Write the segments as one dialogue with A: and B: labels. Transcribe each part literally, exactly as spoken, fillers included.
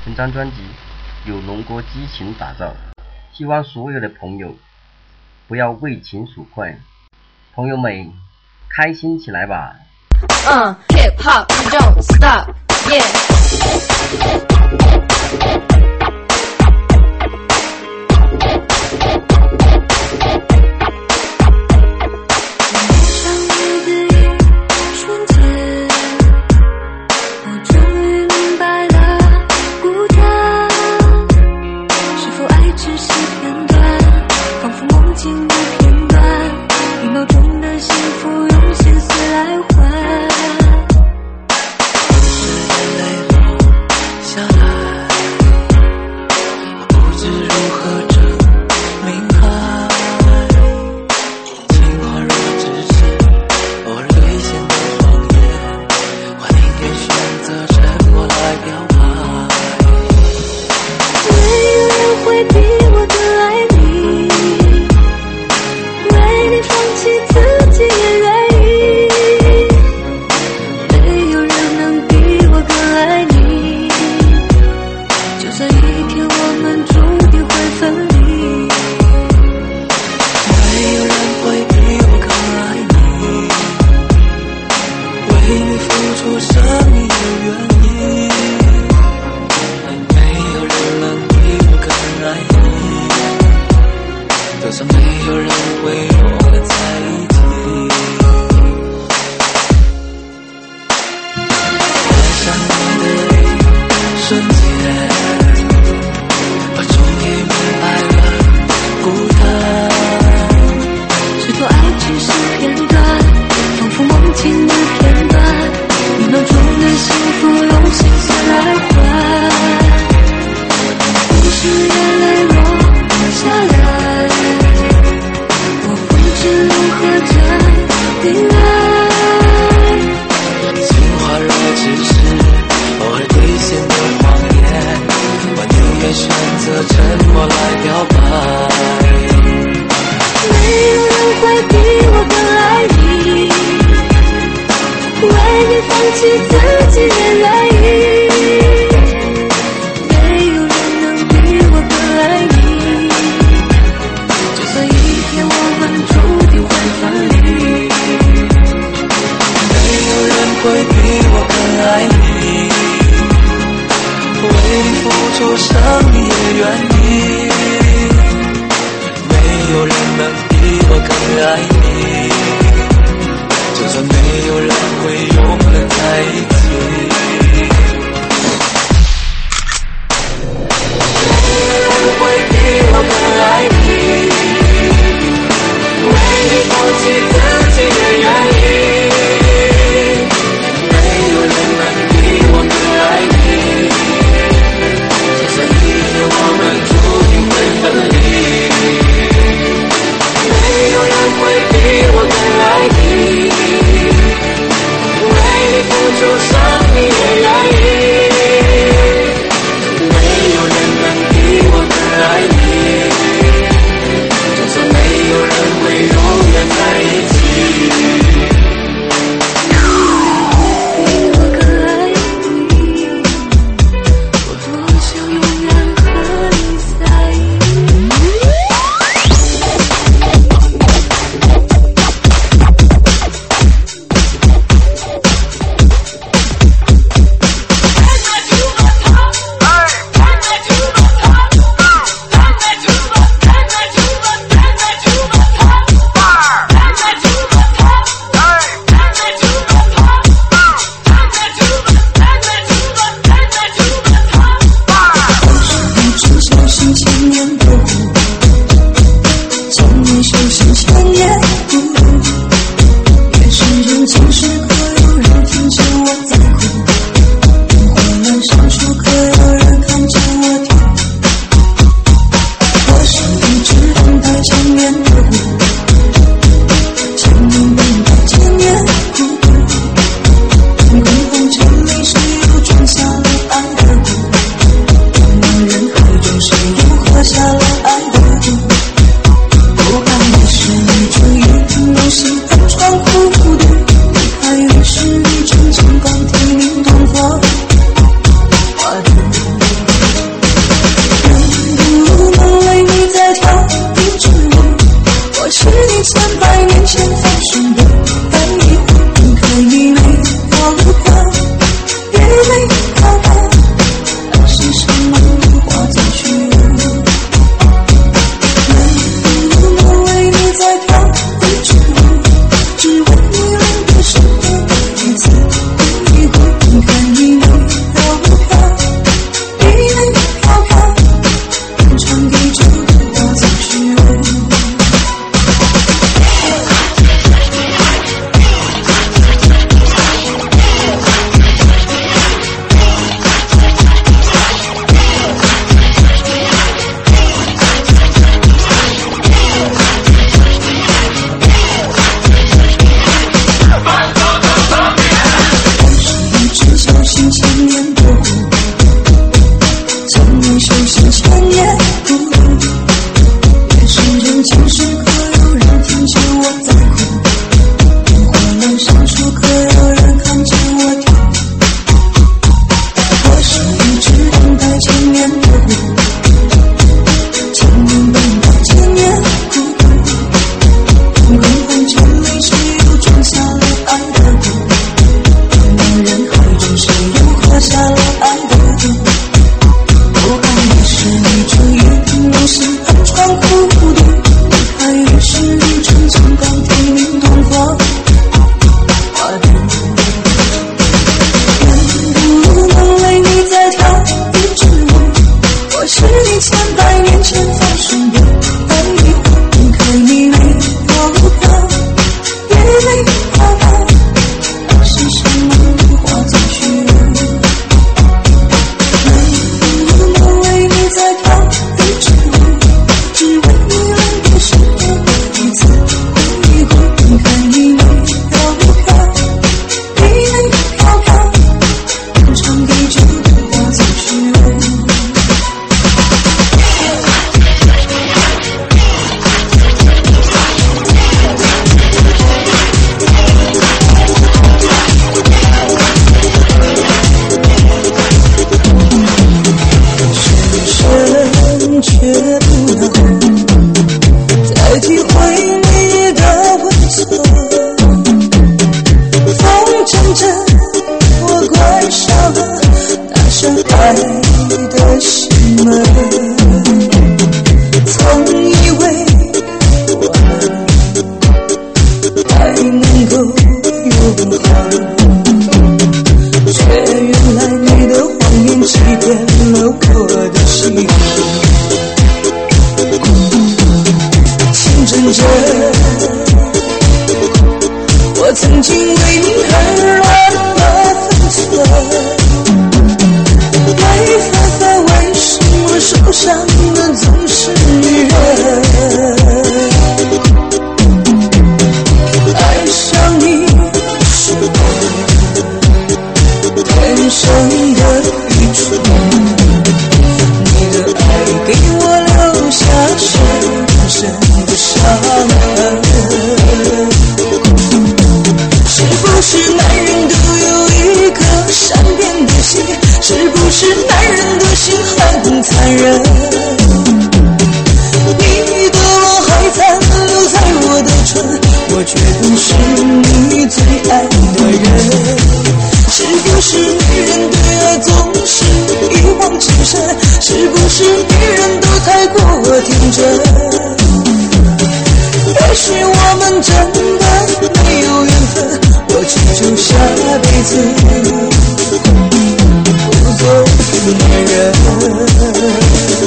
A: 本张专辑由龙哥激情打造，希望所有的朋友不要为情所困，朋友们开心起来吧。
B: Uh, hip hop, don't stop, yeah.
C: 是一阵金光提明灯火，花灯年的我，千年等待千年孤独，昏黄尘里谁又种下了爱的果？茫茫人海中谁又画下了爱的图？我爱你是一种云，用心横穿孤独，离开你是一种金刚天命童话画的梦。人不能为你再跳一支舞，我是你千百年前放生的爱一回，离开你没飘飘，也没飘飘，爱是什么化作虚无。人不能为你再跳一支舞，只为你来给十年一次回忆过，离开你没飘飘，也没飘飘，漫长地久化作虚无。深却不能再体会你的温存，风阵阵，我关上了大声爱的心门。曾以为我们还能够永恒，却原来你的谎言欺骗了我的心。情真真，我曾经为你而乱了分寸，没办法，为什么受伤的总是女人？爱上你是我天生的愚蠢，你的爱给我留下深深的伤痕。是不是男人都有一颗善变的心？是不是男人的心很残忍？你的吻还残留在我的唇，我却不是你最爱的人。是不是女人对爱总是一往情深？是不是女人都太过天真？也许我们真的没有缘分，我祈求下辈子不做女人。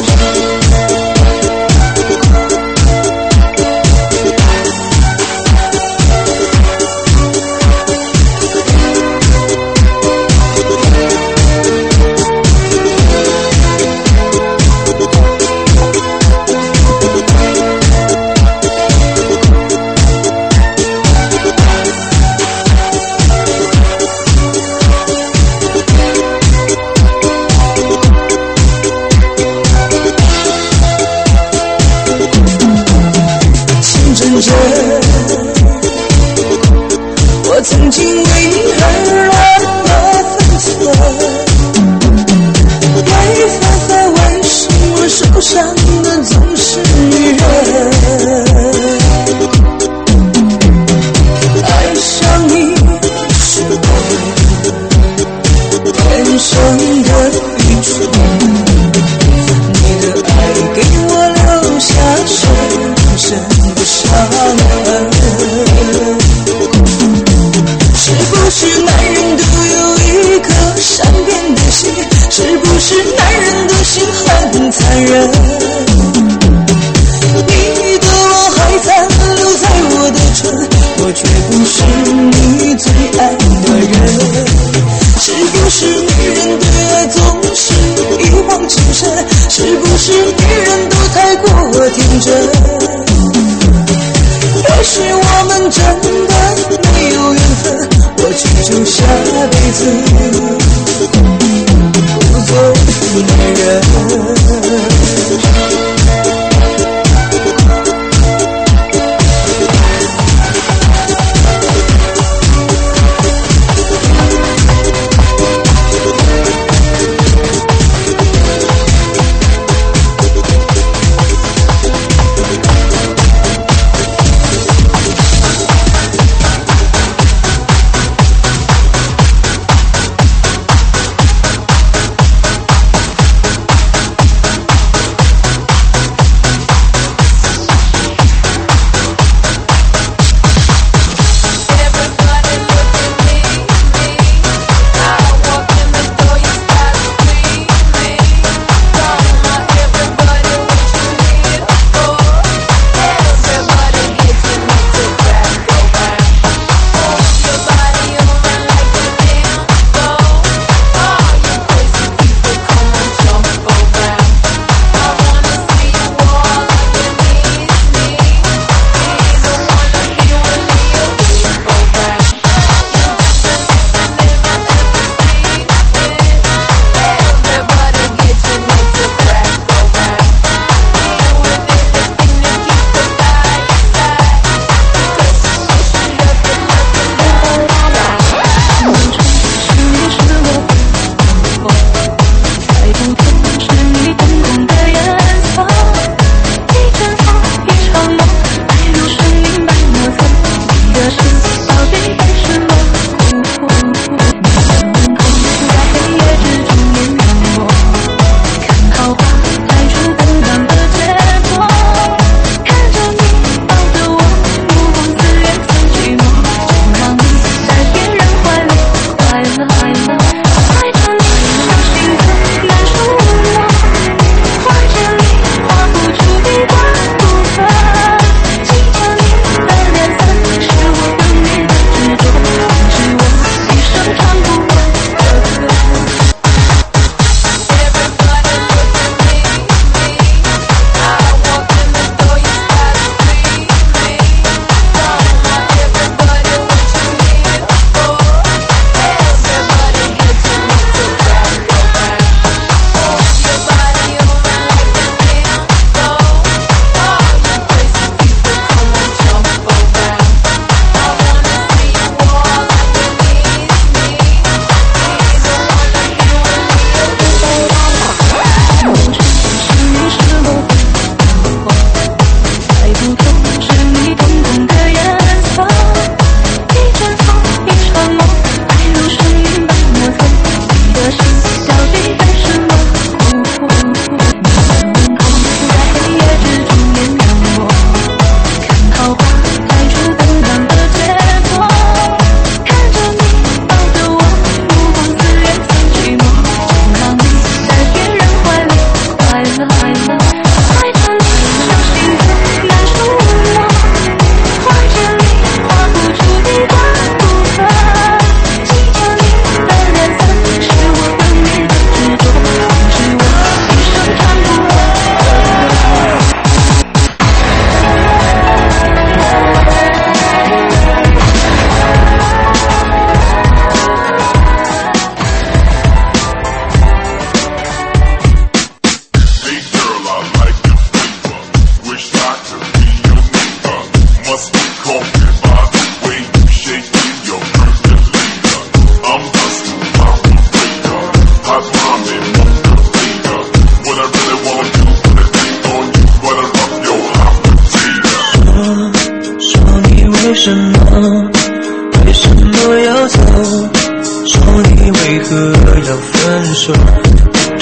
C: 我曾经为你而乱了分寸，没办法，为什么受伤的总是女人？爱上你是我天生的愚蠢，你的爱给我留下深深的伤痕。是不是男人都有一颗善变的心？是不是男人的心很残忍？你的吻还残留在我的唇，我却不是你最爱的人。是不是女人对爱总是一往情深？是不是女人都太过天真？也许我们真的没有缘分，我祈求下辈子不做女人。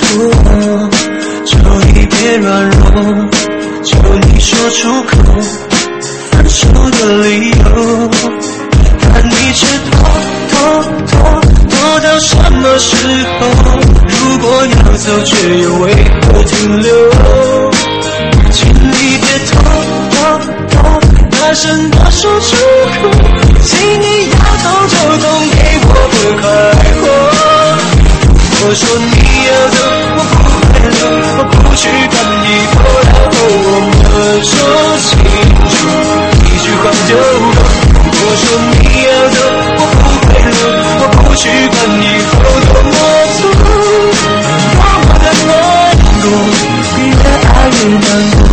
C: 我，求你别软弱，求你说出口分手的理由，但你却拖拖拖拖到什么时候？如果要走，却又为何停留？请你别拖拖拖，大声地说出口，请你要动就动，给我个开口。我说你要走，我不会留，我不去管以后，然后我们说清楚，一句话就够。我说你要走，我不会留，我不去管以后多么痛，多么的难过，越爱越难过。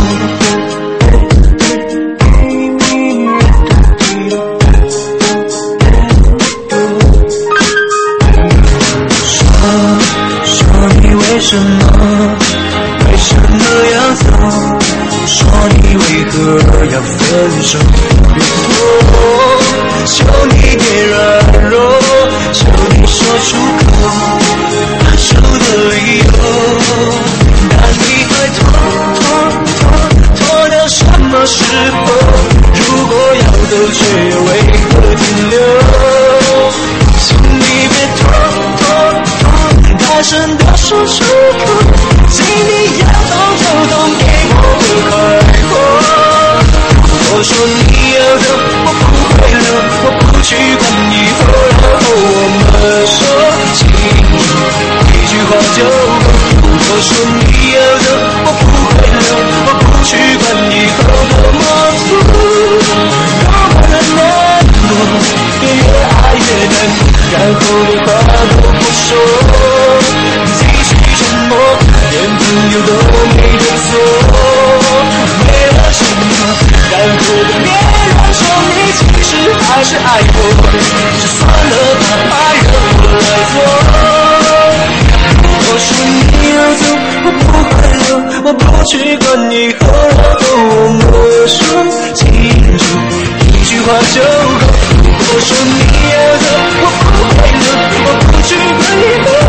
C: 为什么？为什么要走？说你为何要分手？别拖，求你别软弱，求你说出口分手的理由。但你还拖拖拖拖到什么时候？如果要走，却又为何停留？请你别拖拖拖，大声地说出口，请你要动就动，给我个开口。我说你要走，我不会留，我不去管以后，然后我们说清楚，一句话就够。我说你要走，我不会留，我不去管以后多么痛，多么的难过，越爱越难过，然后连话都不说。连朋友都没得做，为了什么？然后别人说你其实还是爱我，就算了吧，爱人我来做。我说你要走，我不会留，我不去管以后，然后我们说清楚，一句话就够。我说你要走，我不会留，我不去管以后，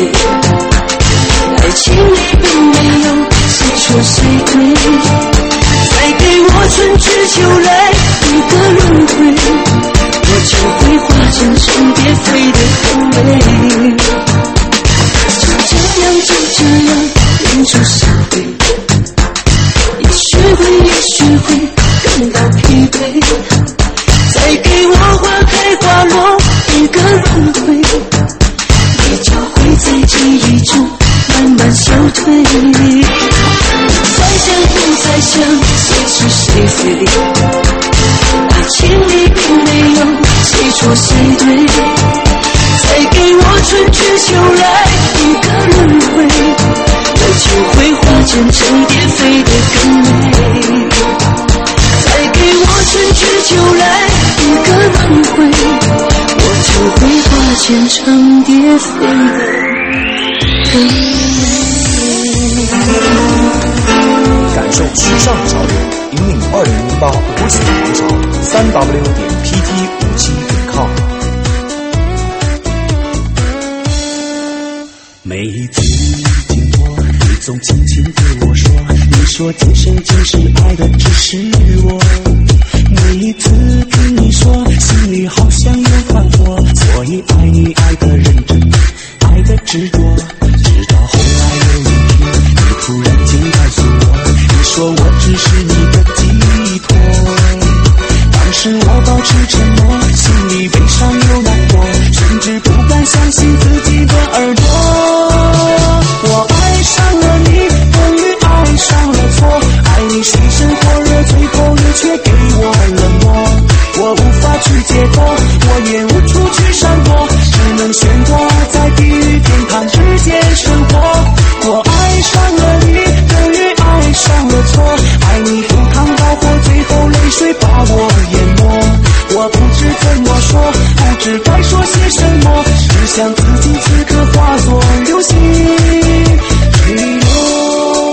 C: 非，爱情里并没有谁错谁对，再给我春去秋来一个轮回，我就会化成成蝶飞得很美。就这样就这样忍住伤悲，也许会也许会感到疲惫，再给我花开花落一个轮回，你就会在记忆中慢慢消退。再想不再想谁是谁非，爱情里并没有谁错谁对，再给我春去秋来一个轮回，我就会化成成蝶飞得更美。再给我春去秋来一个轮回，我就会化成成蝶飞得更美。
D: 感受时尚潮流，引领二零一八舞曲狂潮，三 w 点 p t 五七点 com。
E: 每一次经过，你总轻轻对我说，你说今生今世爱的只是我。每一次听你说，心里好像有团火，所以爱你爱的认真，爱的执着。直到后来有一天，你突然间告诉我，你说我只是你的寄托。当时我保持沉默，心里悲伤又难过，甚至不敢相信自己的耳朵。我爱上了你，等于爱上了错，爱你水深火热，最后你却给我冷漠。我无法去解脱，我也无处去闪躲，只能选择在地狱天堂之间生活。我爱上了你，等于爱上了错，爱你赴汤蹈火，最后泪水把我淹没。我不知怎么说，不知该说些什么，只想自己此刻化作流星坠落。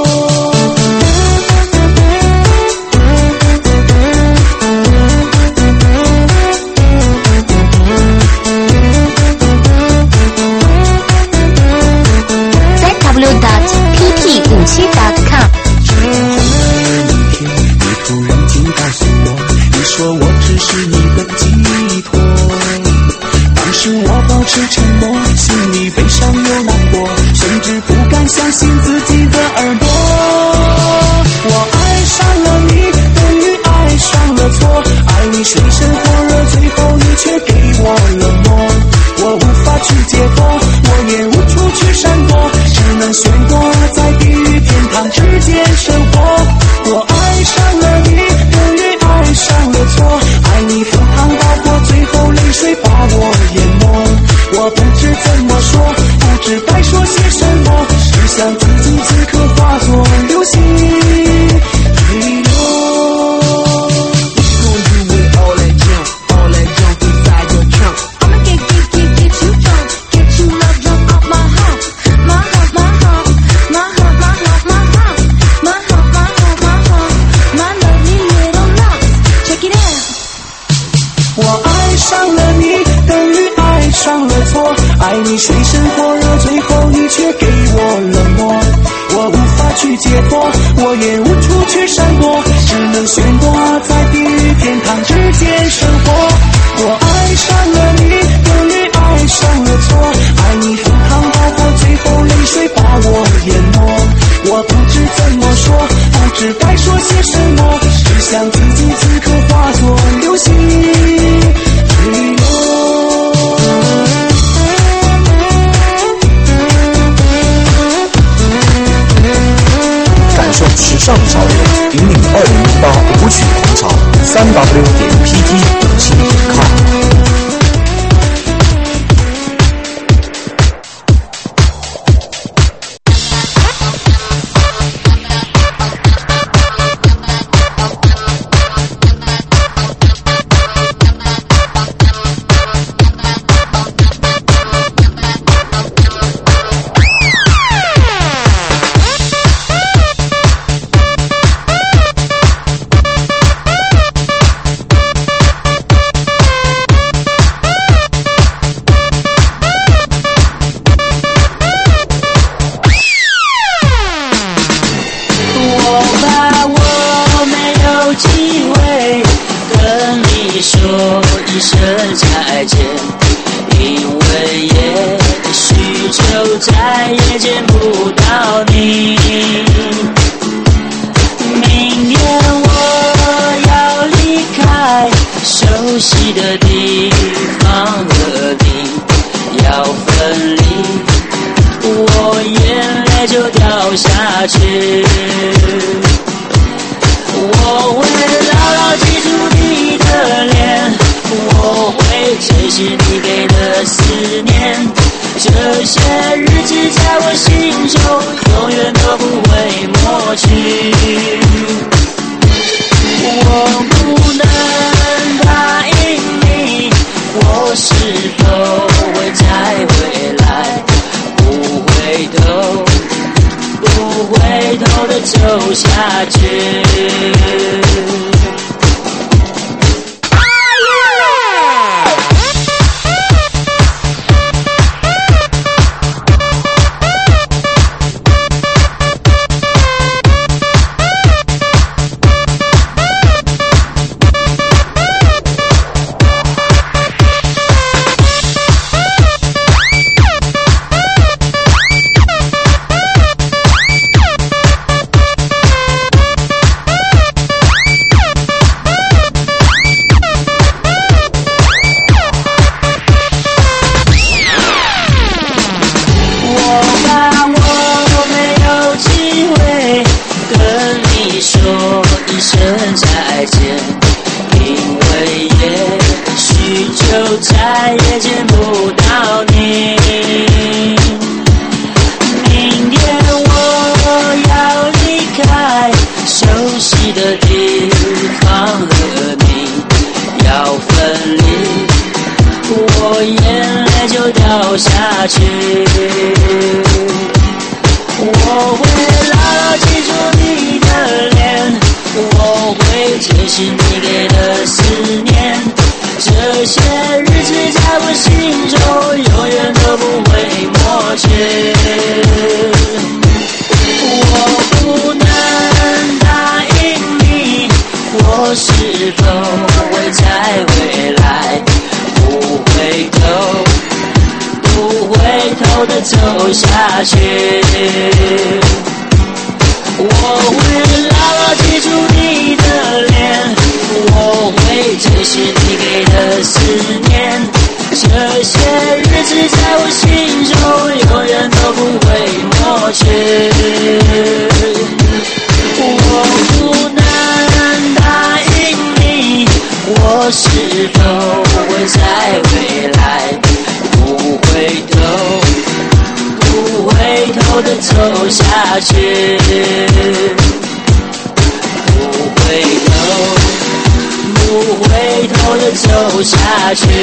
B: w dot p t 五七 dot com。
E: 一天你突然间告诉我，你说我只是你的寄托。当时我保持沉默，心里悲伤又难过，甚至不敢相信自己的耳朵。我爱上了你，等于爱上了错，爱你水深火热，最后你却给我冷漠。我无法去解脱，我也无处去闪躲，只能选择在地狱天堂之间生活。我爱上了你，等于爱上了错，爱你赴汤蹈火，最后泪水把我淹没。我不知怎么说，不知该说些什么，只想自己此刻化作流星坠落。爱你水深火热，最后你却给我冷漠。我无法去解脱，我也无处去闪躲，只能选择在地狱天堂之间生活。我爱上了你，等于爱上了错，爱你赴汤蹈火，最后泪水把我淹没。我不知怎么说，不知该说些什么，只想自己此刻化作流星坠落。
D: 时尚潮流，引领二零一八舞曲狂潮，三 w 点 p t 五七点 com。
E: 说一声再见，因为也许就再也见不到你。明天我要离开熟悉的地方，和你要分离，我眼泪就掉下去。我会牢牢记住你的脸，我会珍惜你给的思念，这些日子在我心中永远都不会抹去。我不能答应你，我是否会再回来，不回头不回头的走下去。再见，因为也许就再也见不到你。明天我要离开熟悉的地方，和你要分离，我眼泪就掉下去。我会牢牢记住你的脸，我会珍惜你给的思念，这些日子在我心中永远都不会抹去。我不能答应你，我是否会再回来，不回头不回头的走下去。我会牢牢记住你的脸，我会珍惜你给的思念，这些日子在我心中永远都不会抹去。我不能答应你，我是否会再回来，不回头不回头的走下去，不回头不回头的走下去。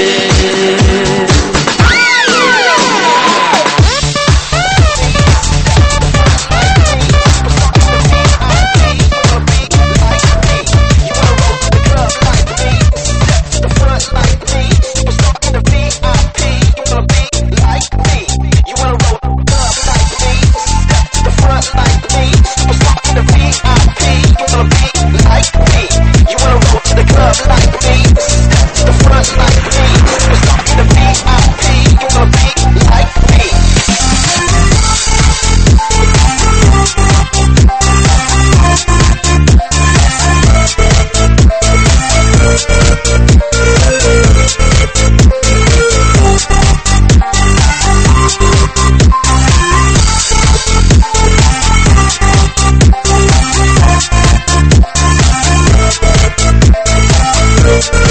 C: We'll be right back.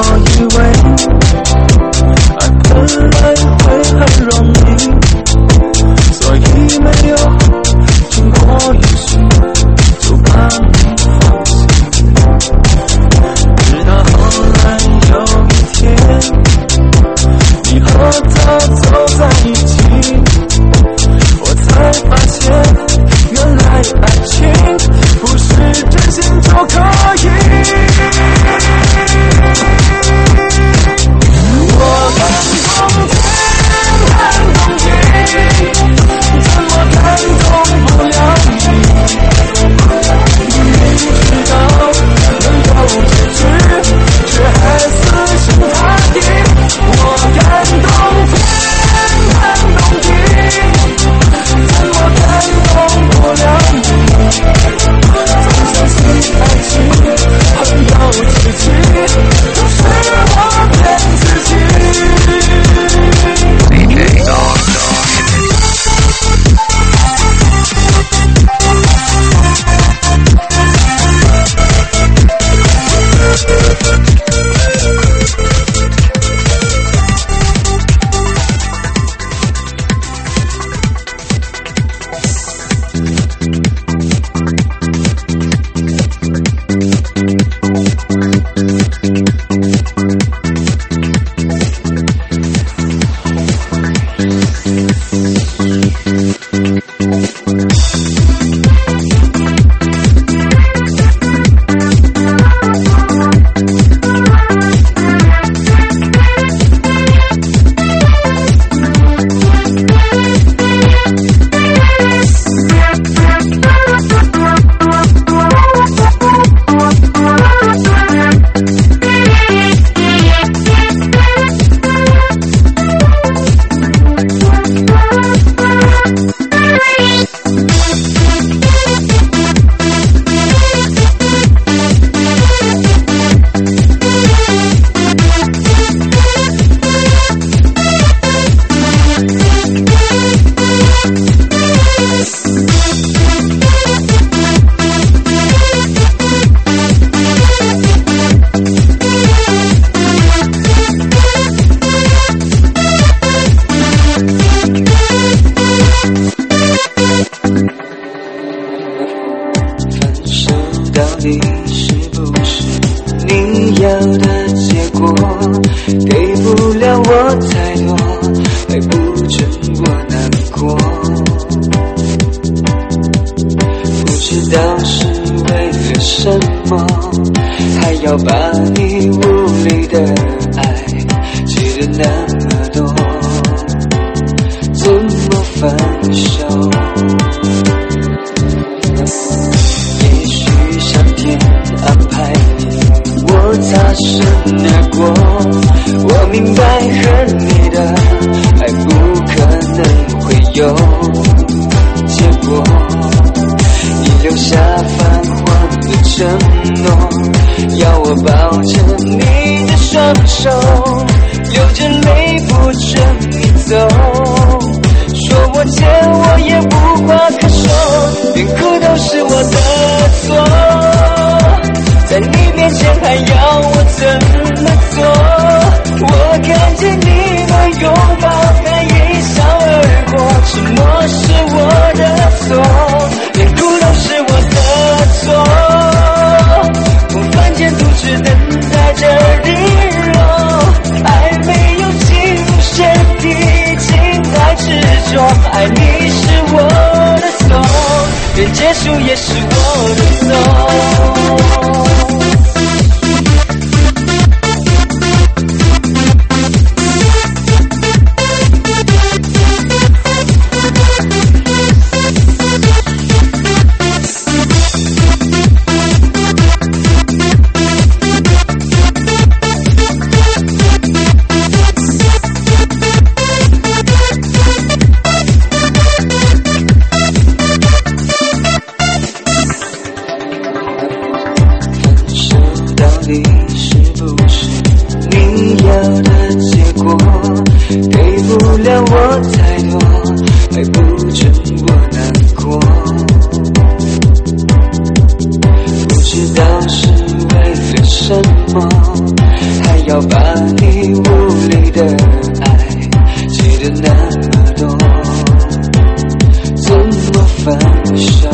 E: 以为爱本来会很容易，所以没有经过一时就把你放弃。直到后来有一天，你和他走在一起，我才发现原来爱情不是真心就可以。我感动天感动地，怎么感动不了你？明知道能有结局，却还死心塌地。我感动天感动地，怎么感动不了你？总相信爱情很有奇迹，可是我骗自己。 要把你无理的爱记得那么多，怎么分手？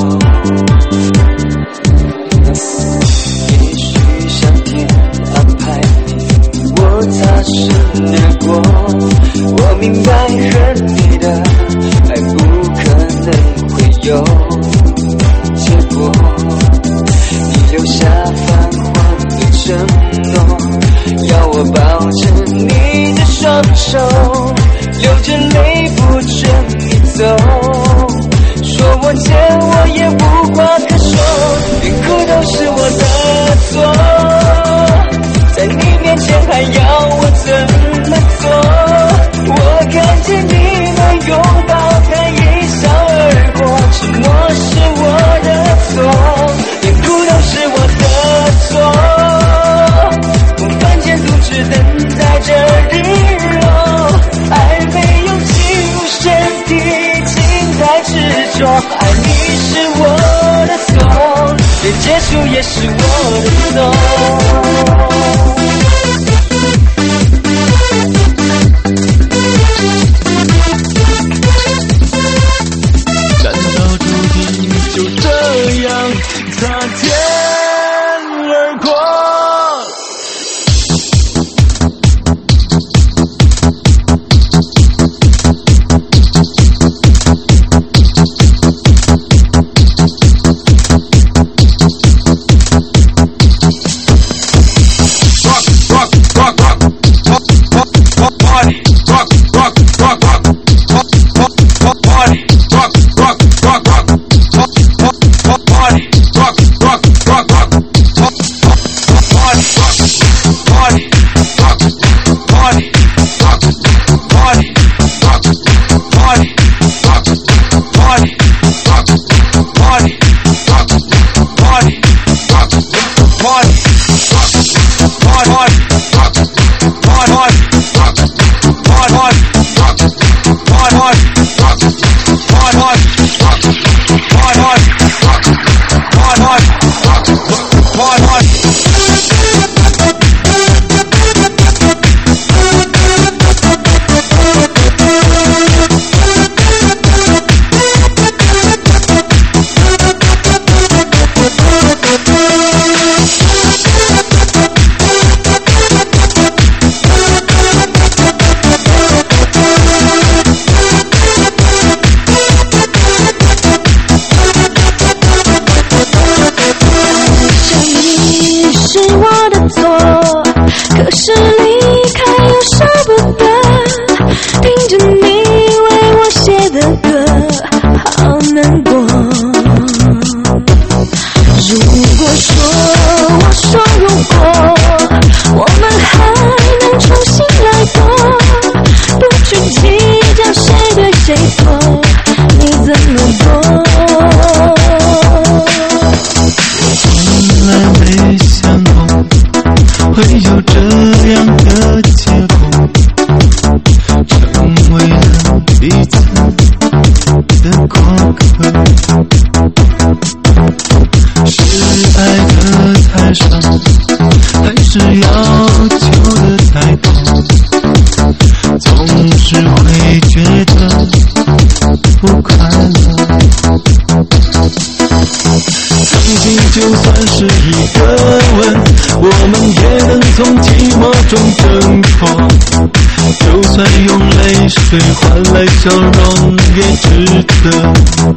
E: 也许上天安排我擦身而过，我明白和你的爱不可能会有结果，你留下泛黄的承诺，要我抱着你的双手，流着泪不准你走，说我欠我也无话可说，连哭都是我的错，在你面前还要我怎么做？我看见你们拥抱才一笑而过，沉默是我的错，连哭都是我的错，我犯贱独自等待着日落，爱没有进入身体，情太执着，爱你是我的错，连结束也是我的错。难道注定就这样擦肩而过？换来笑容也值得，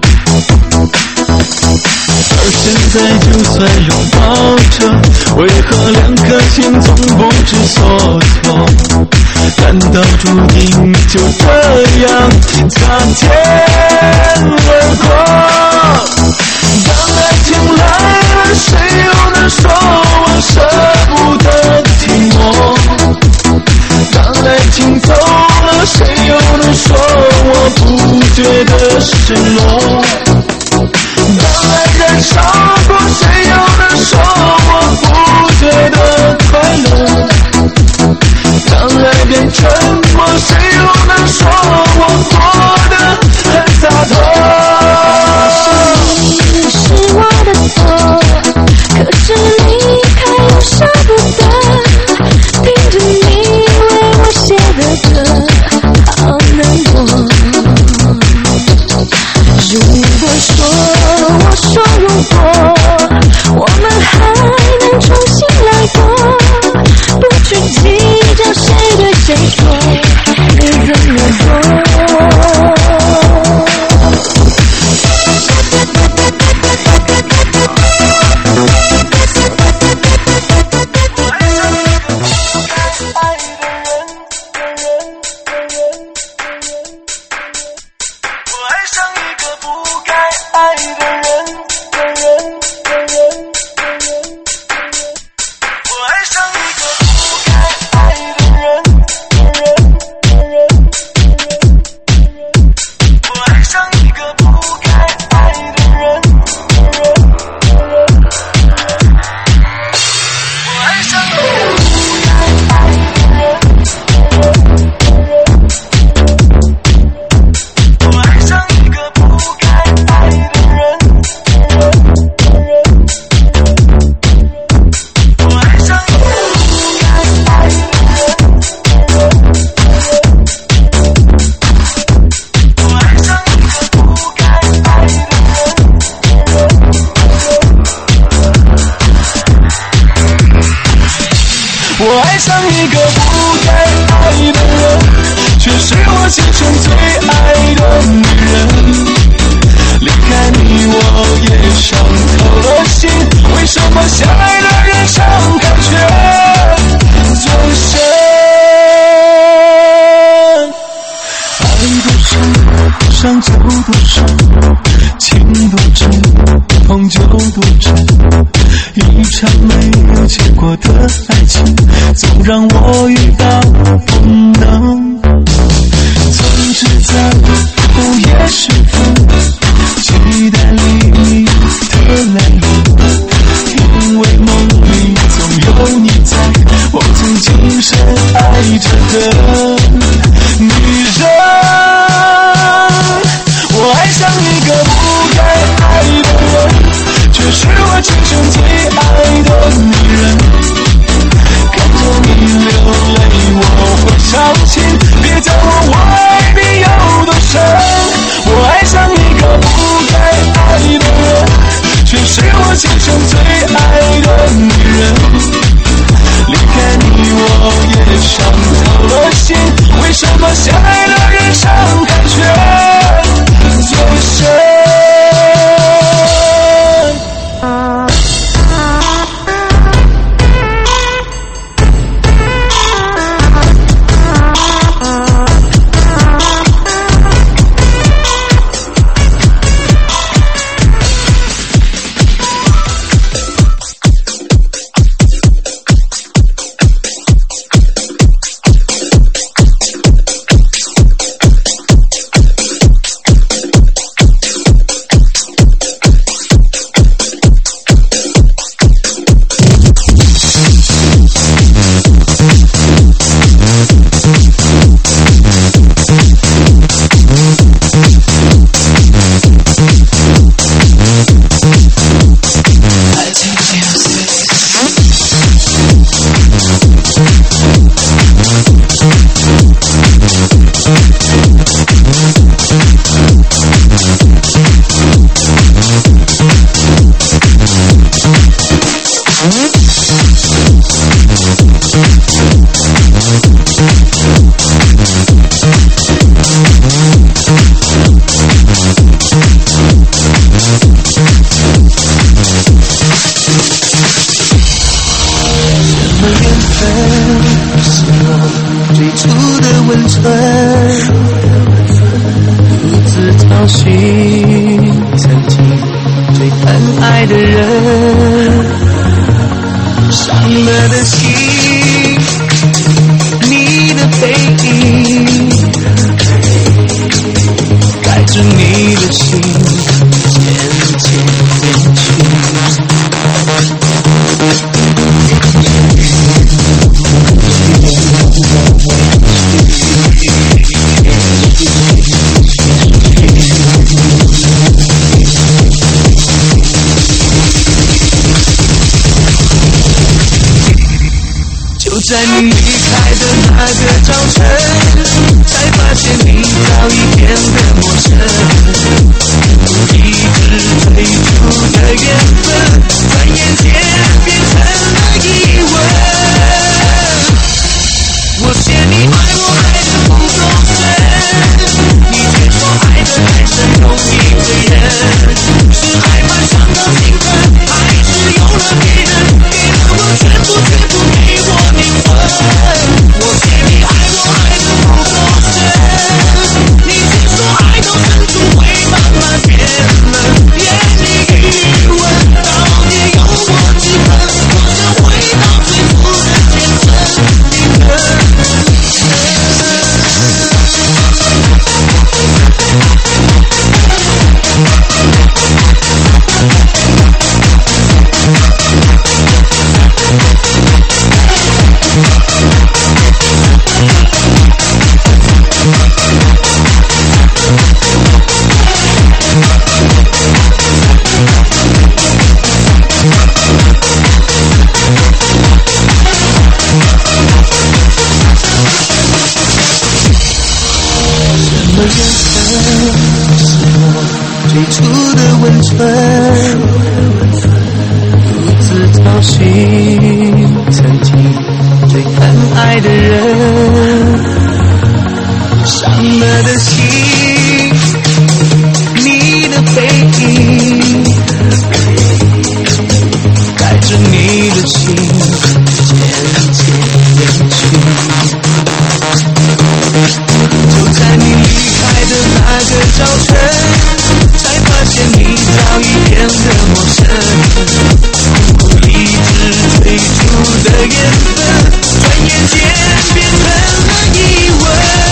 E: 而现在就算拥抱着，为何两颗心总不知所措？难道注定就这样擦肩而过？当爱情来了，谁又能说我舍不得寂寞？当爱情走了，谁又能说我不觉得失落？当爱燃烧过，谁又能说我不觉得快乐？当爱变沉默，谁又能说我过得很洒脱？
C: 是我的错，可是离开又舍不得，听着你错，你怎么做？
E: 我爱上一个不该爱的人，却是我心中最爱的女人。离开你我也伤透了心，为什么相爱的人伤感觉最深？爱多深，伤就多深，情多真，痛就多真。一场没有结果的爱情，总让我欲罢不能。曾只在午夜时分，期待黎明的来临，因为梦里总有你在，我曾今生爱着的女人。我爱上一个不该爱的人，却是我今生最爱的女人。看着你流泪我会伤心，别叫我我爱你有多深。我爱上一个不该爱的人，却是我今生最爱的女人。离开你我也伤透了心，为什么相爱的人伤感觉最深？在你离开的那个早晨，才发现你早已变得陌生。一直追逐的缘分，转眼间变成了疑问。我欠你爱。 么缘分，是我最初的温存，独自找寻曾经最疼爱的人，伤了的心，你的背影，带着你的心渐渐远去。就在你离开的那个早晨，才发现你早已变得陌生，不理智最初的缘分，转眼间变成了疑问。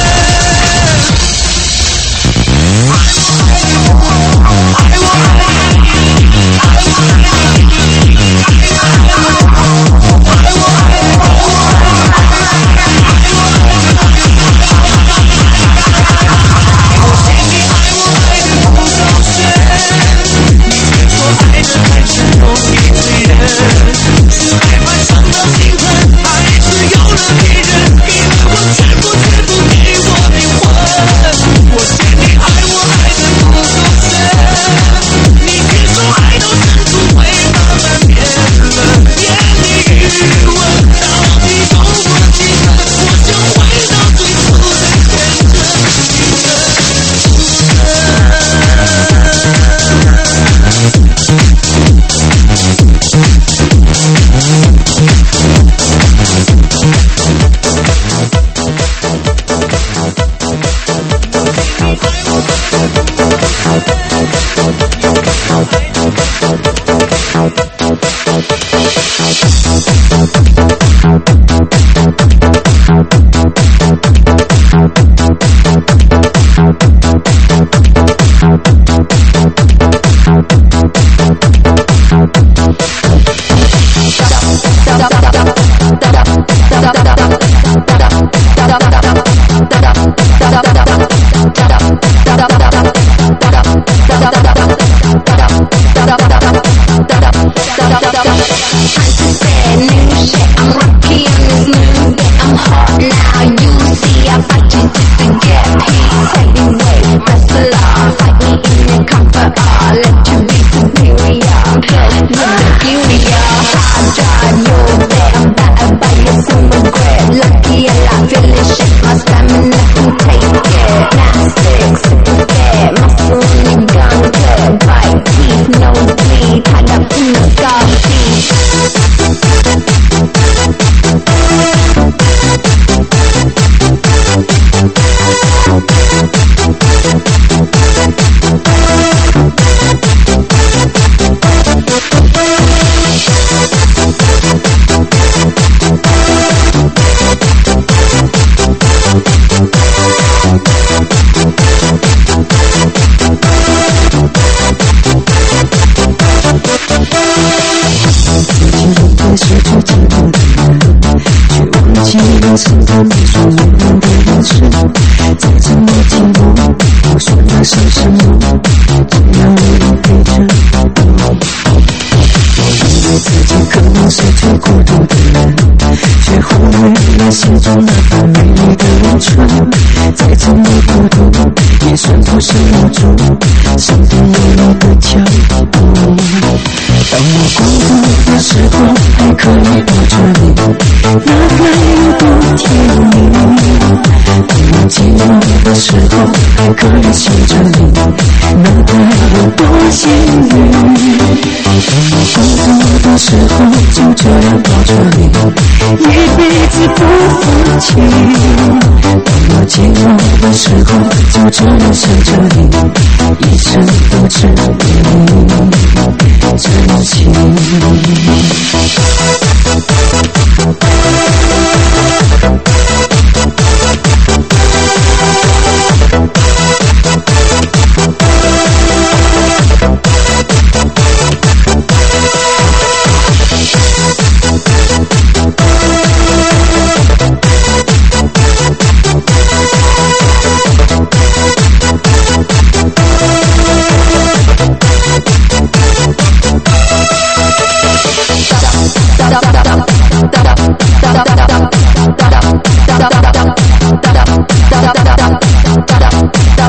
B: da da da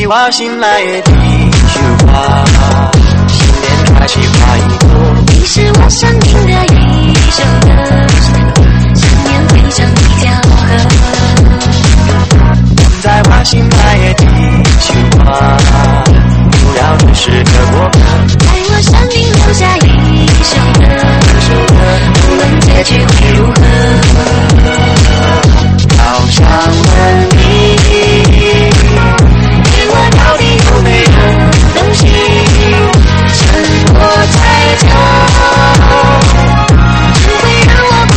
E: 话醒来的第一句话，新年开启花一朵，
F: 你是我生命的一首歌，新年会向你交合。
E: 在花醒来的第一句话，不要只是个过客，
F: 在我生命留下一首歌，无论结局会如何。
E: 好想问你，给我到底有没有东西，沉默太久，只会让我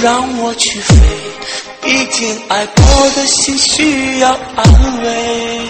E: 让我去飞，毕竟爱过的心需要安慰。